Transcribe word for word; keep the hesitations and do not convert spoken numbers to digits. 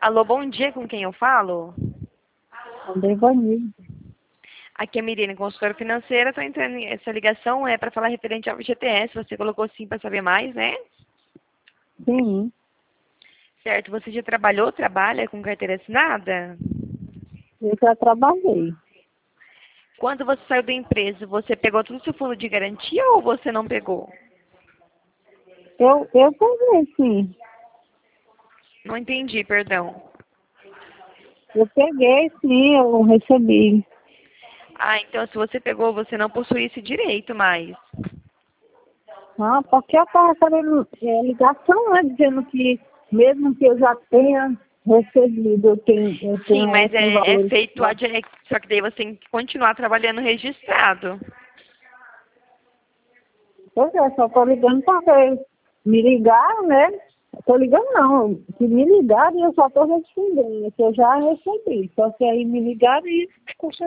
Alô, bom dia, com quem eu falo? André Vanille. Aqui é a Mirene, consultora financeira. Estou entrando em- essa ligação é para falar referente ao F G T S. Você colocou sim para saber mais, né? Sim, Certo. Você já trabalhou, trabalha com carteira assinada? eu já trabalhei. Quando você saiu da empresa, você pegou todo o seu fundo de garantia ou você não pegou? Eu, eu peguei, sim. Não entendi, perdão. Eu peguei, sim, eu recebi. Ah, então se você pegou, você não possui esse direito mais. Ah, porque eu estava recebendo é, ligação, né, dizendo que mesmo que eu já tenha recebido, eu tenho, eu Sim, tenho mas esses é, é valores. feito a dire- só que daí você tem que continuar trabalhando registrado. Pois é, só estou ligando para me ligar, né? Estou ligando não, se me ligarem eu só estou respondendo, que eu já recebi. Só que aí me ligaram e